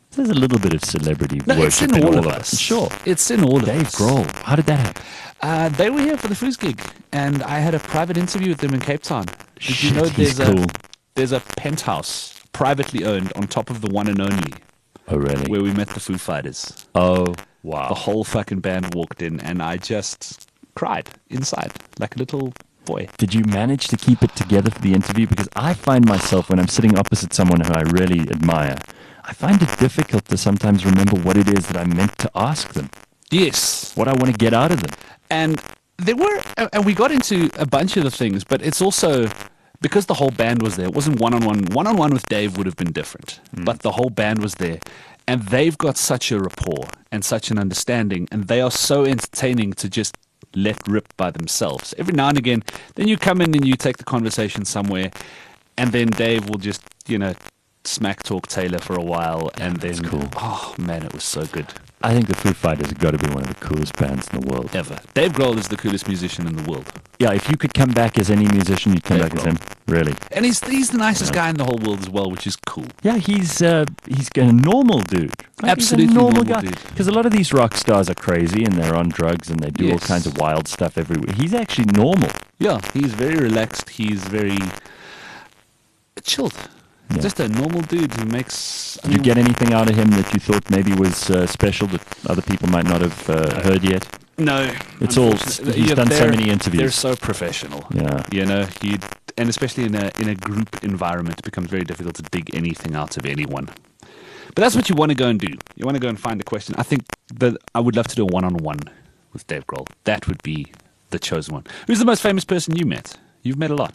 There's a little bit of celebrity No, it's worship in in all all of of us. us. Sure. It's in all of Dave us. Grohl. How did that happen? Uh, they were here for the Foos gig, and I had a private interview with them in Cape Town. Did you Shit, know he's there's cool. a there's a penthouse privately owned on top of the one and only Oh, really? where we met the Foo Fighters. Oh, wow. The whole fucking band walked in, and I just cried inside like a little boy. Did you manage to keep it together for the interview? Because I find myself, when I'm sitting opposite someone who I really admire, I find it difficult to sometimes remember what it is that I meant to ask them, Yes, what I want to get out of them. and there were, and we got into a bunch of the things, but it's also because the whole band was there. It wasn't one on one. One on one with Dave would have been different, but the whole band was there, and they've got such a rapport and such an understanding, and they are so entertaining to just let rip by themselves. Every now and again, then you come in and you take the conversation somewhere, and then Dave will just, you know, smack talk Taylor for a while, and then that's cool. oh man, it was so good. I think the Foo Fighters have got to be one of the coolest bands in the world. Ever. Dave Grohl is the coolest musician in the world. Yeah, if you could come back as any musician, you'd come Dave back as Grohl. him. Really? And he's he's the nicest guy in the whole world as well, which is cool. Yeah, he's uh, he's a normal dude. Like, Absolutely he's a normal, normal guy. dude. Because a lot of these rock stars are crazy and they're on drugs and they do all Yes. kinds of wild stuff everywhere. He's actually normal. Yeah, he's very relaxed. He's very chilled. Yeah. Just a normal dude who makes. I Did you mean, get anything out of him that you thought maybe was uh, special that other people might not have uh, heard yet? No, It's all- unfortunately. he's done so they're- many interviews. They're so professional. Yeah. You know, you and especially in a in a group environment, it becomes very difficult to dig anything out of anyone. But that's what you want to go and do. You want to go and find a question. I think that I would love to do a one-on-one with Dave Grohl. That would be the chosen one. Who's the most famous person you met? You've met a lot.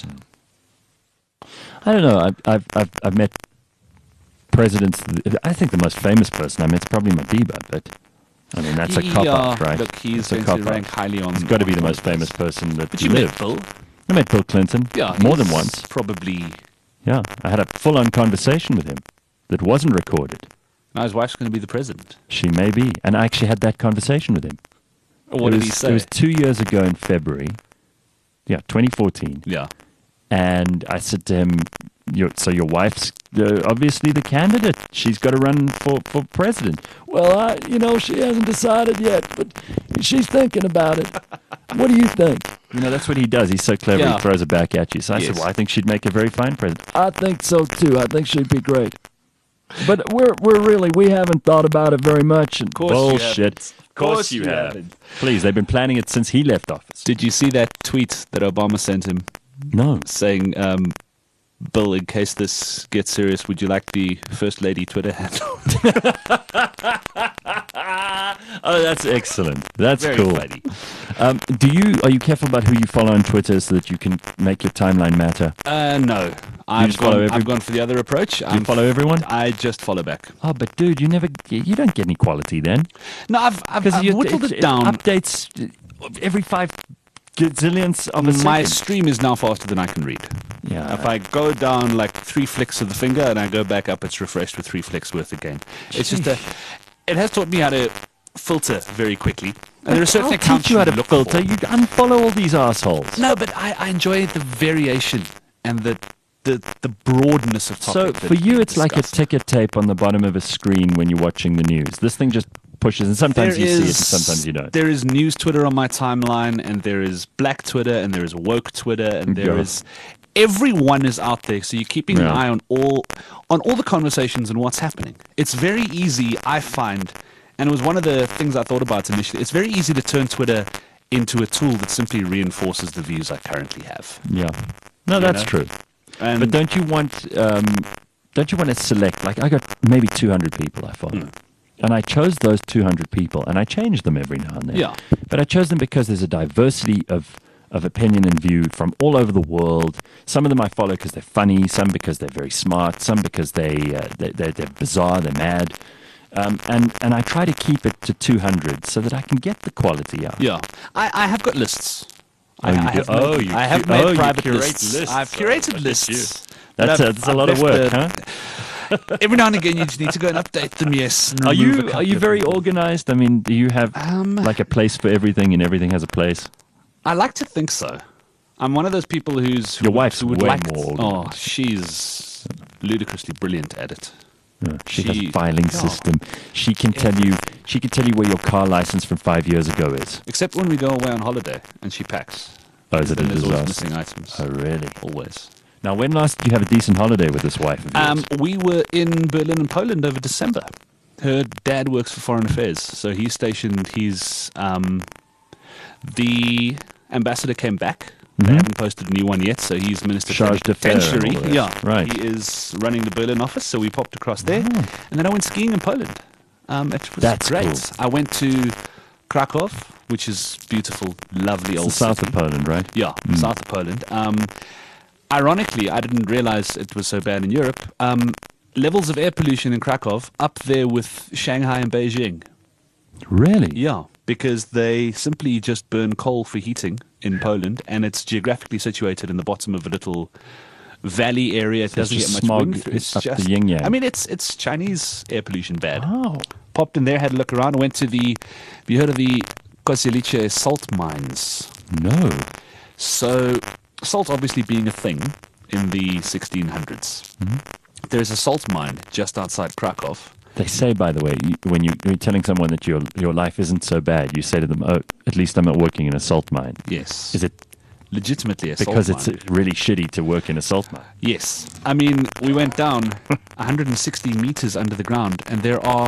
I don't know. I've, I've, I've, I've met presidents. I think the most famous person I met is probably Madiba, but I mean, that's a cop out, Yeah, right? Look, he's That's a going to cop-out. rank highly on. He's got to be on- the on most famous this. person that But you lived. met Bill. I met Bill Clinton. Yeah, more than he's once. Probably. Yeah, I had a full-on conversation with him that wasn't recorded. Now his wife's going to be the president. She may be, and I actually had that conversation with him. What it did was, he say? It was two years ago in February. Yeah, twenty fourteen. yeah. And I said to him, your, so your wife's uh, obviously the candidate. She's got to run for, for president. Well, I, you know, she hasn't decided yet, but she's thinking about it. What do you think? You know, that's what he does. He's so clever. Yeah. He throws it back at you. So I Yes. said, well, I think she'd make a very fine president. I think so, too. I think she'd be great. But we're we're really, we haven't thought about it very much. And course you bullshit. haven't. Of course you have. Please, they've been planning it since he left office. Did you see that tweet that Obama sent him No. saying, um, Bill, in case this gets serious, would you like the First Lady Twitter handle? Oh, that's excellent. That's Very cool. funny. Um, do you are you careful about who you follow on Twitter so that you can make your timeline matter? Uh, no. I've just follow gone, every- I've gone for the other approach. Do you follow everyone? I just follow back. Oh, but dude, you never you don't get any quality then No, I've, I've, I've you- whittled it, it down. updates every five gazillionths of a My second. stream is now faster than I can read. Yeah. If I go down like three flicks of the finger and I go back up, it's refreshed with three flicks worth again. It's just a. It has taught me how to filter very quickly. And there are certain I'll accounts teach you how to look filter. for. You unfollow all these assholes. No, but I, I enjoy the variation and the the, the broadness of So topic. that for you, we it's like a discuss. ticker tape on the bottom of a screen when you're watching the news. This thing just pushes, and sometimes There you see it, and is- sometimes you don't. There is news Twitter on my timeline, and there is black Twitter, and there is woke Twitter, and there Yeah. is everyone is out there. So you're keeping an Yeah. eye on all on all the conversations and what's happening. It's very easy, I find, and it was one of the things I thought about initially. It's very easy to turn Twitter into a tool that simply reinforces the views I currently have. Yeah. No, You that's know? true. And But don't you want um, don't you want to select? Like I got maybe two hundred people I follow, Hmm. and I chose those two hundred people, and I change them every now and then. Yeah. But I chose them because there's a diversity of of opinion and view from all over the world. Some of them I follow because they're funny, some because they're very smart, some because they, uh, they they're, they're bizarre, they're mad. Um, and, and I try to keep it to two hundred so that I can get the quality out. yeah, I, I have got lists. Oh, I, you I do? have Oh, made, you I have cu- made oh, you private curate lists. lists. I've Oh, curated look at lists. you. But That's a, I've- that's a I've lot of left work, the- huh? Every now and again, you just need to go and update them. Yes. and Are remove a you couple are you of very them. organized? I mean, do you have Um, like a place for everything, and everything has a place? I like to think so. I'm one of those people who's who Your would- wife's who would way like more Oh, organized. she's ludicrously brilliant at it. Yeah, she, She- has a filing yeah. system. She can tell you. She can tell you where your car license from five years ago is. Except when we go away on holiday and she packs. Oh, is it a Then there's always disaster? missing items. Oh, really? Always. Now, when last did you have a decent holiday with this wife of yours? Um, we were in Berlin and Poland over December. Her dad works for Foreign Affairs, so he stationed his. Um, the ambassador came back. They Mhm. haven't posted a new one yet, so he's Minister Charge d'affaires and Pensionary. all that. Yeah, Right. He is running the Berlin office, so we popped across there, and then I went skiing in Poland. Um, it was That's great. cool. I went to Krakow, which is beautiful, lovely It's old the south city. of Poland, right? Yeah, south of Poland. Um, ironically, I didn't realize it was so bad in Europe. Um, levels of air pollution in Krakow up there with Shanghai and Beijing. Really? Yeah, because they simply just burn coal for heating in Poland, and it's geographically situated in the bottom of a little valley area. It So it's doesn't get just much smog wind. It's up the just yin-yang. I mean, it's it's Chinese air pollution bad. Oh. Popped in there, had a look around, went to the. Have you heard of the Kozielice salt mines? No. So, salt obviously being a thing in the sixteen hundreds. There's a salt mine just outside Krakow. They say, by the way, you, when you, you're telling someone that your your life isn't so bad, you say to them, "Oh, at least I'm not working in a salt mine." Yes. Is it legitimately a because salt it's mine? uh, really shitty to work in a salt mine? Yes. I mean, we went down one hundred sixty meters under the ground, and there are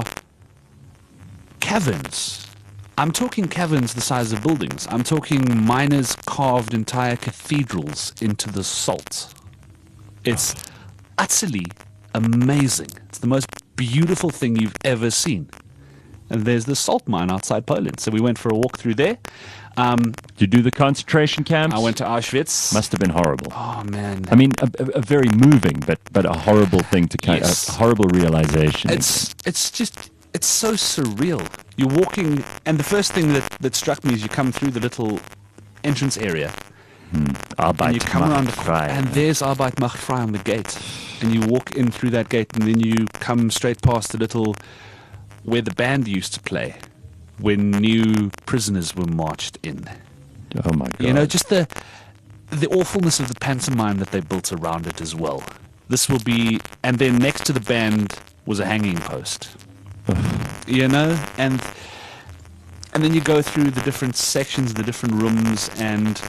caverns. I'm talking caverns the size of buildings. I'm talking miners carved entire cathedrals into the salt. It's utterly amazing. It's the most beautiful thing you've ever seen. And there's the salt mine outside Poland. So we went for a walk through there. Um, Did you do the concentration camps? I went to Auschwitz. Must have been horrible. Oh, man. I mean, a, a, a very moving, but but a horrible thing to kind Yes. of a horrible realization. It's it's just it's so surreal. You're walking, and the first thing that, that struck me is you come through the little entrance area, Arbeit and you come macht around the frei. and there's Arbeit macht frei on the gate, and you walk in through that gate, and then you come straight past the little where the band used to play when new prisoners were marched in. Oh my god! You know, just the the awfulness of the pantomime that they built around it as well. This will be, and then next to the band was a hanging post. You know, and and then you go through the different sections, the different rooms, and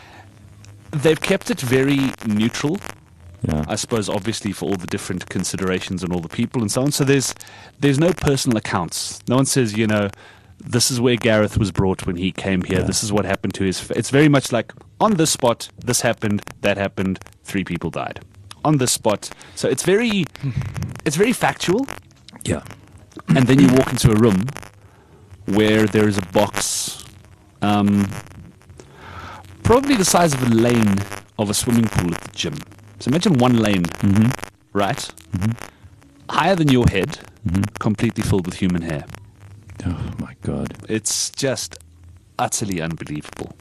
they've kept it very neutral. yeah. I suppose, obviously, for all the different considerations and all the people and so on. So there's there's no personal accounts. No one says, you know, this is where Gareth was brought when he came here. Yeah. This is what happened to his. Fa-. It's very much like on this spot, this happened, that happened, three people died. On this spot, so it's very, it's very factual. yeah. And then you walk into a room where there is a box, um, probably the size of a lane of a swimming pool at the gym. So imagine one lane, right? Higher than your head, completely filled with human hair. Oh my god! It's just utterly unbelievable.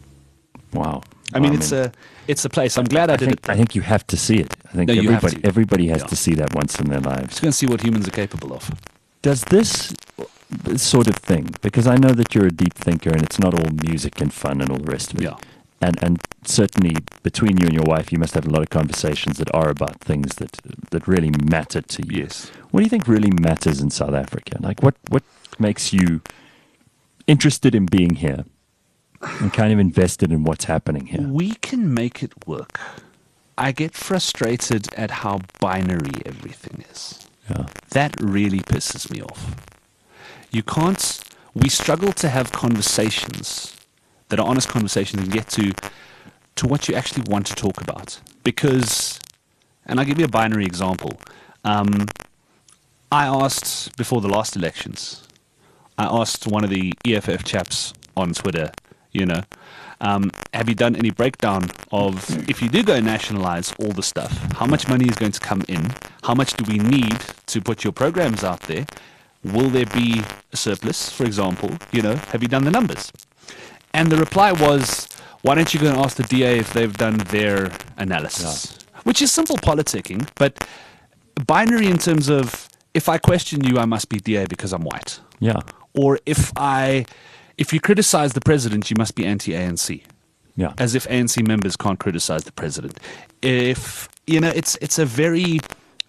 Wow. I mean, it's a it's a place. I'm glad I, I did think it. I think you have to see it. I think No, you have everybody to. everybody has Yeah. to see that once in their lives. Just going to see what humans are capable of. Does this sort of thing, because I know that you're a deep thinker and it's not all music and fun and all the rest of it. Yeah. And and certainly between you and your wife, you must have a lot of conversations that are about things that that really matter to you. Yes. What do you think really matters in South Africa? Like what what makes you interested in being here and kind of invested in what's happening here? We can make it work. I get frustrated at how binary everything is. Yeah. That really pisses me off. You can't, we struggle to have conversations that are honest conversations and get to, to what you actually want to talk about. Because, and I'll give you a binary example. Um, I asked before the last elections, I asked one of the E F F chaps on Twitter, you know, um, have you done any breakdown of if you do go nationalize all the stuff, how much money is going to come in? How much do we need to put your programs out there? Will there be a surplus, for example? You know, have you done the numbers? And the reply was, why don't you go and ask the D A if they've done their analysis? Which is simple politicking, but binary in terms of if I question you, I must be D A because I'm white. Yeah. Or if I, if you criticize the president, you must be anti-A N C. Yeah. As if A N C members can't criticize the president. If, you know, it's it's a very,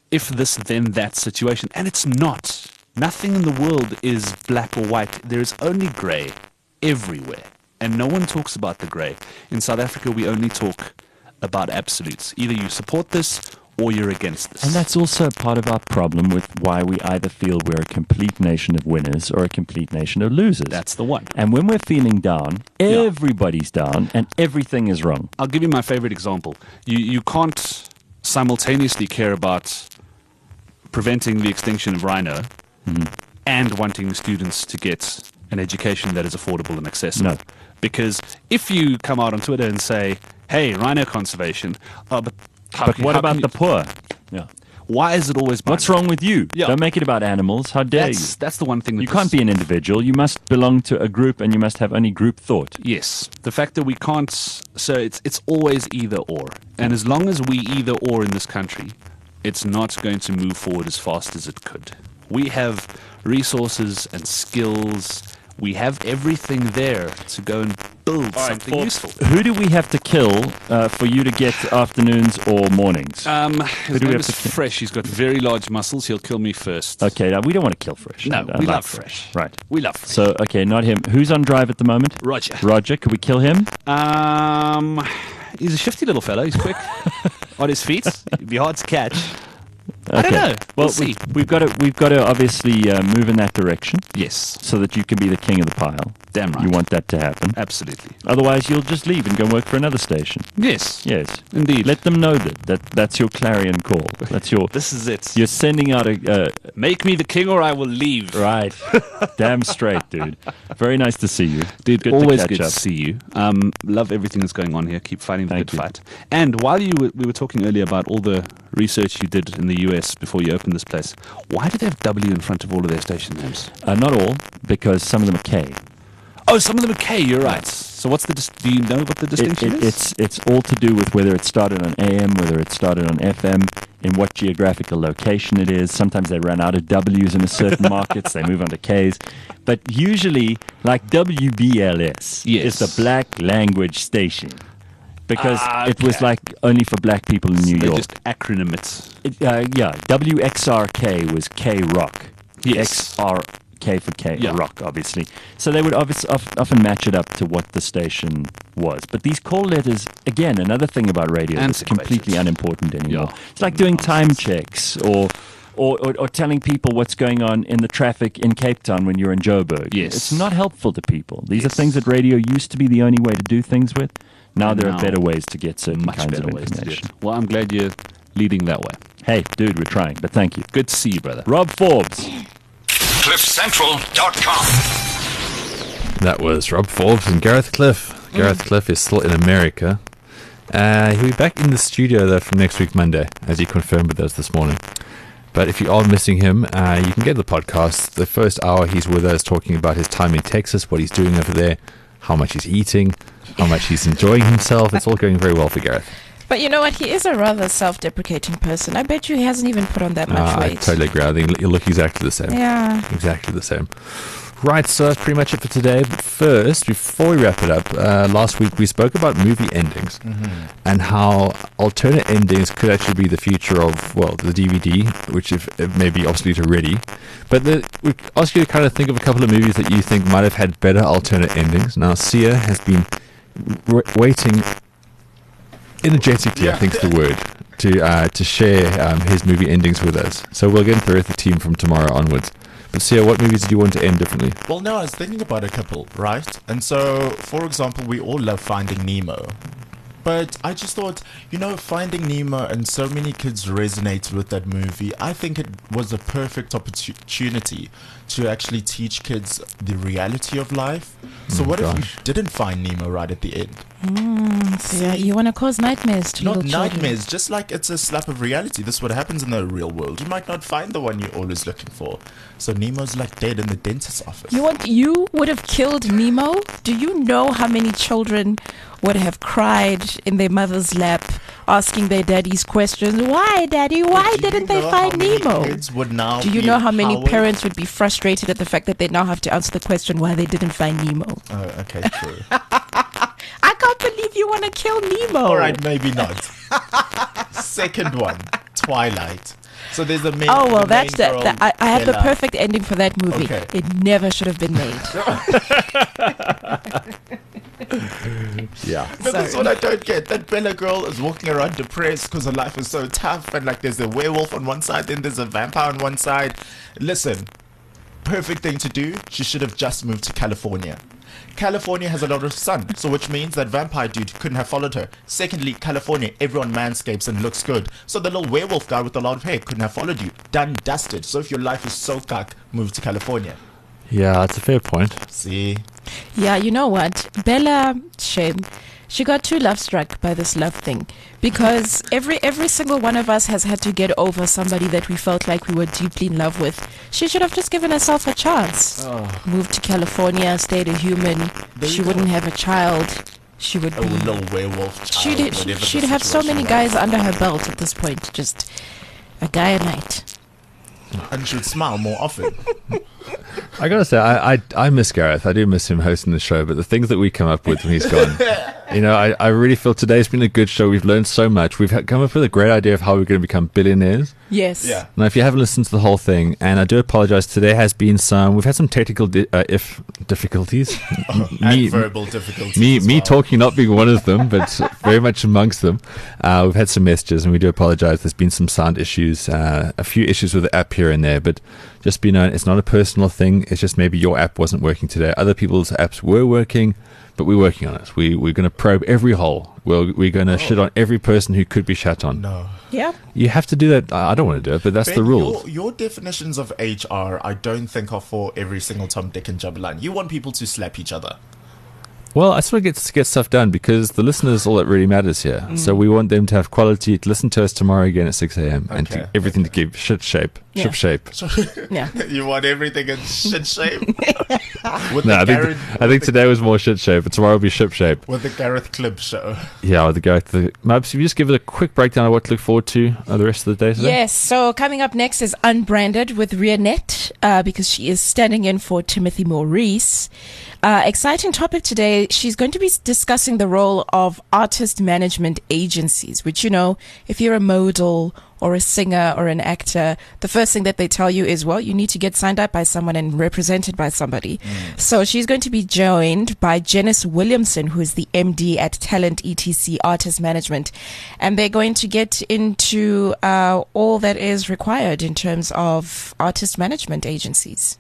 if this, then that situation. And it's not. Nothing in the world is black or white. There is only grey everywhere. And no one talks about the grey. In South Africa, we only talk about absolutes. Either you support this or you're against this. And that's also part of our problem with why we either feel we're a complete nation of winners or a complete nation of losers. That's the one. And when we're feeling down, everybody's down and everything is wrong. I'll give you my favorite example. You you can't simultaneously care about preventing the extinction of rhino Mm-hmm. and wanting students to get an education that is affordable and accessible. No. Because if you come out on Twitter and say, hey, rhino conservation, uh, but, how But can- what how about can the you- poor? Yeah. Why is it always What's binary? wrong with you? Yeah. Don't make it about animals. How dare That's, you? that's the one thing that You can't this- be an individual. You must belong to a group and you must have only group thought. Yes, the fact that we can't, so it's it's always either or, and as long as we either or in this country, it's not going to move forward as fast as it could. We have resources and skills. We have everything there to go and build something useful. Who do we have to kill uh, for you to get afternoons or mornings? Um, his do we name have is to kill? Fresh. He's got very large muscles. He'll kill me first. Okay, now we don't want to kill Fresh. No, I- I we like love Fresh. Right. We love Fresh. So, okay, not him. Who's on drive at the moment? Roger. Roger. Could we kill him? Um, he's a shifty little fellow. He's quick on his feet. It'd be hard to catch. I don't Okay. know. Well, We'll see. we, we've got to we've got to obviously uh, move in that direction Yes, so that you can be the king of the pile. damn right. You want that to happen. Absolutely. Otherwise, you'll just leave and go work for another station. Yes. Yes, Indeed. Let them know that, that that's your clarion call. That's your. This is it. You're sending out a. Uh, Make me the king or I will leave. right. Damn straight, dude. Very nice to see you, Dude, Good always to catch good up. to see you. Um, love everything that's going on here. Keep fighting the Thank good you. fight. And while you were, we were talking earlier about all the research you did in the U S before you opened this place, why do they have W in front of all of their station names? Uh, not all, because some of them are K. Oh, some of them are K. You're right. So what's the? Dis- do you know what the It, distinction it, is? it's it's all to do with whether it started on A M, whether it started on F M, in what geographical location it is. Sometimes they run out of W's in a certain markets, they move on to K's. But usually, like W B L S Yes. is the black language station because Ah, it was okay. like only for black people in New they York. just acronym it. It, uh, yeah, W X R K was K Rock. Yes. X R K for K Yeah. Rock, obviously. So they would obvious, of, often match it up to what the station was. But these call letters, again, another thing about radio that's Antiquated. completely unimportant anymore. Yeah. It's like doing time checks or, or, or, or telling people what's going on in the traffic in Cape Town when you're in Joburg. Yes. It's not helpful to people. These are Yes. things that radio used to be the only way to do things with. Now there Now, are better ways to get certain Much kinds better of ways to do information. it. Well, I'm glad you're leading that way. Hey, dude, we're trying, but thank you. Good to see you, brother. Rob Forbes. cliff central dot com. That was Rob Forbes and Gareth Cliff. Gareth Cliff is still in America. Uh, he'll be back in the studio though from next week Monday, as he confirmed with us this morning. But if you are missing him, uh, you can get the podcast. The first hour he's with us talking about his time in Texas, what he's doing over there, how much he's eating, how much he's enjoying himself. It's all going very well for Gareth. But you know what? He is a rather self-deprecating person. I bet you he hasn't even put on that much Uh, I weight. totally agree. I think you look exactly the same. Yeah. Exactly the same. Right, so that's pretty much it for today. But first, before we wrap it up, uh, last week we spoke about movie endings and how alternate endings could actually be the future of, well, the D V D, which if, it may be obsolete already. But the, we asked you to kind of think of a couple of movies that you think might have had better alternate endings. Now, Sia has been w- waiting energetically, I think is the word, to uh, to share um, his movie endings with us. So we'll get into it with the team from tomorrow onwards. But Sia, what movies do you want to end differently? Well, no, I was thinking about a couple, right? And so, for example, we all love Finding Nemo. But I just thought, you know, Finding Nemo and so many kids resonate with that movie. I think it was a perfect opportunity to actually teach kids the reality of life. So Mm, what if gosh. you didn't find Nemo right at the end? So yeah, you want to cause nightmares to Not little children. nightmares, just like it's a slap of reality. This is what happens in the real world. You might not find the one you're always looking for. So Nemo's like dead in the dentist's office. You want you would have killed Nemo? Do you know how many children would have cried in their mother's lap asking their daddies questions? Why, daddy? Why Do you didn't they know find how many Nemo? kids would now Do you be know how many empowered? parents would be frustrated at the fact that they now have to answer the question why they didn't find Nemo? Oh, okay, true. I can't believe you want to kill Nemo. All right, maybe not. Second one, Twilight. So there's a main. Oh well, the that's main the, girl, the I, I have the Bella. perfect ending for that movie. Okay. It never should have been made. Yeah. No, that's what I don't get. That Bella girl is walking around depressed because her life is so tough, and like there's a werewolf on one side, then there's a vampire on one side. Listen, perfect thing to do. She should have just moved to California. California has a lot of sun, so which means that vampire dude couldn't have followed her. Secondly, California, everyone manscapes and looks good, so the little werewolf guy with a lot of hair couldn't have followed you. Done, dusted. So if your life is so cuck, move to California. Yeah, that's a fair point. See? Yeah, you know what? Bella, shame. She got too love struck by this love thing because every every single one of us has had to get over somebody that we felt like we were deeply in love with. She should have just given herself a chance. Moved to California, stayed a human. There She you go. wouldn't have a child. She would A be. little werewolf child. She'd, whatever the she'd have so many situation guys under her belt at this point. Just a guy a night. was. And should smile more often. I gotta say, I, I I miss Gareth. I do miss him hosting the show, but the things that we come up with when he's gone, you know, I, I really feel today's been a good show. We've learned so much. We've had, come up with a great idea of how we're going to become billionaires. Yes. Yeah. Now, if you haven't listened to the whole thing, and I do apologize, today has been some. We've had some technical di- uh, if difficulties. And verbal difficulties. Me, as me well. talking not being one of them, but very much amongst them. Uh, we've had some messages, and we do apologize. There's been some sound issues, uh, a few issues with the app here and there, but just be known, it's not a personal thing. It's just maybe your app wasn't working today. Other people's apps were working, but we're working on it. We, we're going to probe every hole. We're, we're going to shit on every person who could be shat on. No. Yeah. You have to do that. I I don't want to do it, but that's Ben, the rules. Your, your definitions of H R, I don't think are for every single Tom, Dick, and Jabberline. You want people to slap each other. Well, I just want to get, to get stuff done because the listeners all that really matters here. So we want them to have quality, to listen to us tomorrow again at six a.m. and to, Okay, everything to keep shit shape, Yeah. ship shape. Yeah. You want everything in shit shape? With No, the I think, Gareth, I think today was more shit shape, but tomorrow will be ship shape. with the Gareth Clip show. Yeah, with the go. The, Mabs, if you just give it a quick breakdown of what to look forward to uh, the rest of the day today. Yes, so coming up next is Unbranded with Rianette, uh, because she is standing in for Timothy Maurice. Uh, exciting topic today. She's going to be discussing the role of artist management agencies, which, you know, if you're a model or a singer or an actor, the first thing that they tell you is, well, you need to get signed up by someone and represented by somebody. So she's going to be joined by Janice Williamson, who is the M D at Talent E T C Artist Management. And they're going to get into uh, all that is required in terms of artist management agencies.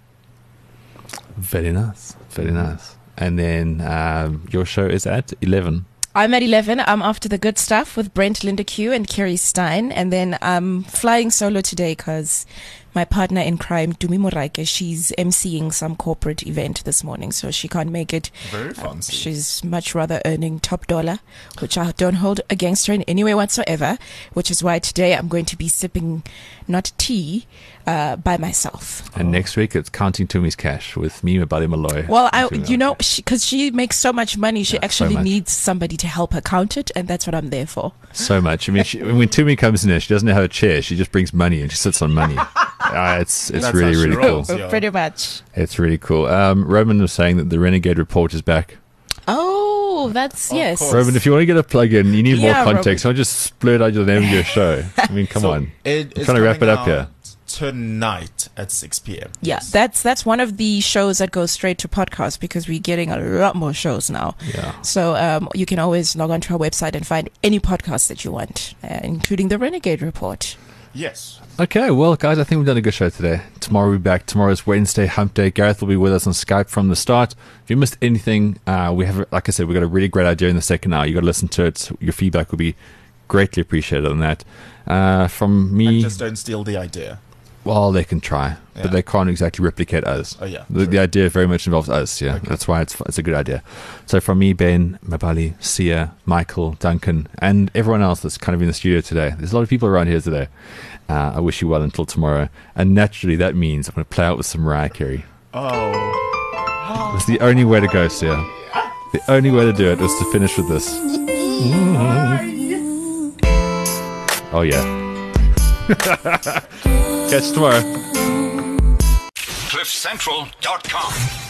Very nice. Very nice. And then um, your show is at eleven. I'm at eleven. I'm after the good stuff with Brent Linda Q and Kerry Stein. And then I'm flying solo today because my partner in crime, Dumi Moraike, she's emceeing some corporate event this morning, so she can't make it. Very fancy. She's much rather earning top dollar, which I don't hold against her in any way whatsoever, which is why today I'm going to be sipping not tea uh, by myself. And next week it's Counting Tumi's Cash with me, Mabali Malloy. Well, I, Tumi you know, Malloy. because she, she makes so much money, she Yeah, so actually much. needs somebody to help her count it, and that's what I'm there for. So much. I mean, she, when Tumi comes in here, she doesn't have a chair. She just brings money and she sits on money. Uh, it's it's That's really, how she really cool. rolls. Yeah. Pretty much. It's really cool. Um, Roman was saying that the Renegade Report is back. Oh, that's, Of yes. course. Roman, if you want to get a plug in, you need Yeah, more context. Don't just splurt out the name of your show. I mean, come So on. It is trying to wrap it coming up here. out tonight at six p.m. Yeah, Yes. that's that's one of the shows that goes straight to podcast because we're getting a lot more shows now. Yeah. So um, you can always log onto our website and find any podcast that you want, uh, including the Renegade Report. Yes. Okay, well, guys, I think we've done a good show today. Tomorrow we'll be back. Tomorrow's Wednesday, Hump Day. Gareth will be with us on Skype from the start. If you missed anything, uh, we have, like I said, we've got a really great idea in the second hour. You've got to listen to it. Your feedback will be greatly appreciated on that. Uh, from me, And just don't steal the idea. well, they can try, Yeah. but they can't exactly replicate us. Oh, yeah, The, true. the idea very much involves us, yeah. Okay. That's why it's it's a good idea. So from me, Ben, Mabali, Sia, Michael, Duncan, and everyone else that's kind of in the studio today. There's a lot of people around here today. Uh, I wish you well until tomorrow. And naturally, that means I'm going to play out with some Mariah Carey. Oh. It's the only way to go, Sia. The only way to do it is to finish with this. Oh, yeah. Catch you tomorrow. cliff central dot com